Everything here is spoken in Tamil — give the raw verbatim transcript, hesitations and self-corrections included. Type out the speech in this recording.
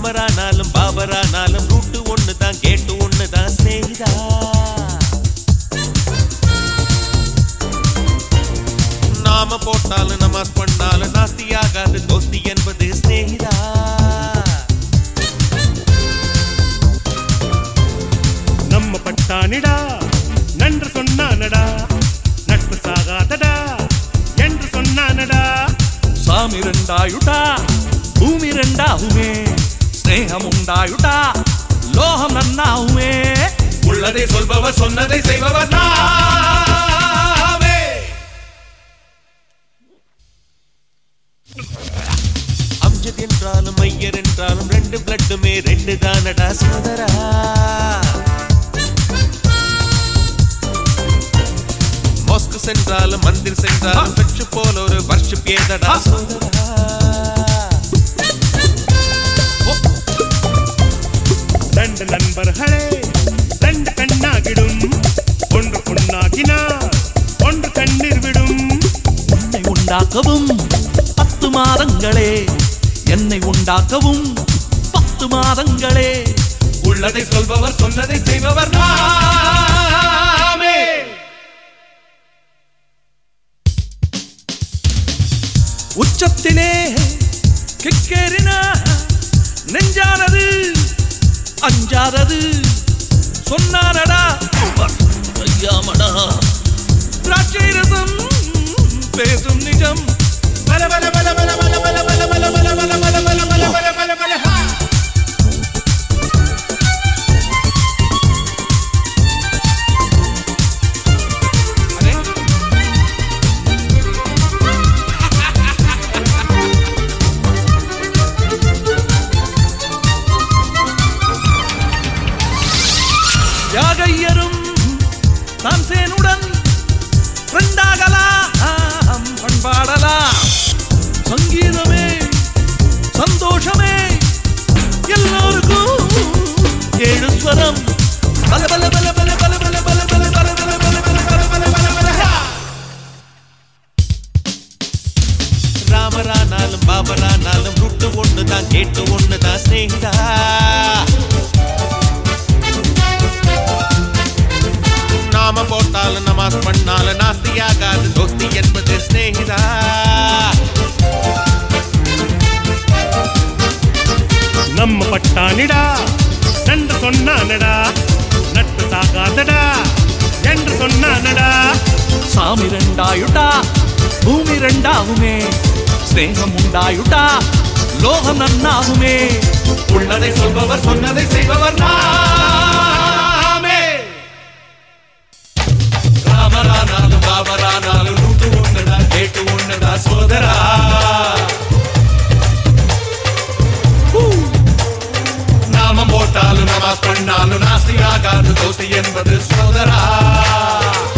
ராமரானாலும் பாபரானாலும் ரூட்டு ஒண்ணுதான் கேட்டு ஒண்ணுதான் ஸ்நேகிதா. நாம போட்டாலும் நமாஸ் பண்ணாலும் நாஸ்தியாகாது தோஸ்தி என்பது ஸ்நேகிதா. நம்ம பட்டானிடா நன்று சொன்னானடா நட்பு சாகாதடா என்று சொன்னானடா. சாமி ரெண்டாயுட்டா பூமி ரெண்டாகுமே ஸ்நேகம் உண்டாயுட்டா லோகம் நன்னாகுமே. உள்ளதை சொல்பவர் சொன்னதை செய்பவர் நாமே. அம்ஜத் என்றாலும் ஐயர் என்றாலும் ரெண்டு பிளட்டுமே ரெண்டு தானடா சோதரா. மொஸ்கு சென்றாலும் மந்திர் சென்றாலும் வெச்சு போல ஒரு வர்ஷிப் ஏதடா சோதரா. ரெண்டு நண்பர்களே ரெண்டு கண்ணாகிடும் ஒன்று பொண்ணாகினார் ஒன்று கண்ணீர் விடும். உன்னை உண்டாக்கவும் பத்து மாதங்களே என்னை உண்டாக்கவும் பத்து மாதங்களே. உள்ளதை சொல்பவர் சொன்னதை செய்பவர் நாமே. உச்சத்திலே கிக்கேறின நெஞ்சானது அஞ்சாதது சொன்னாரடா ஐயாமடா. திராட்சை ரசம் பேசும் நிஜம் பல பல பல பல பல பல பல பல பல பல பல பல பல பல பல பல. யாகையரும் தான்சேனுடன் ரெண்டாகலாம் பண்பாடலாம். சங்கீதமே சந்தோஷமே எல்லோருக்கும் ஏழு ஸ்வரம் பல பல பல பல பல பல பல பல பல பல பல பல பல பல பல பல. ராமரானாலும் பாபரானாலும் ரூட்டு ஒண்ணுதான் கேட்டு ஒண்ணுதான் ஸ்நேகிதா. நாம போட்டாலும் நமாஸ் பண்ணாலும் நாஸ்தியாகாது தோஸ்தி என்பது ஸ்நேகிதா. நம்ம பட்டானிடா நன்று சொன்னானடா நட்பு சாகாதடா என்று சொன்னானடா. சாமி ரெண்டாயுட்டா பூமி ரெண்டாகுமே ஸ்நேகம் உண்டாயுட்டா லோகம் நன்னாகுமே. உள்ளதை சொல்பவர் சொன்னதை செய்பவர் நாமே. ராமரானாலும் பாபரானாலும் ரூட்டு ஒண்ணுதான் கேட்டு ஒண்ணுதான் சோதரா. நாம போட்டாலும் நமாஸ் பண்ணாலும் நாஸ்தியாகாது தோஸ்தி என்பது சோதரா.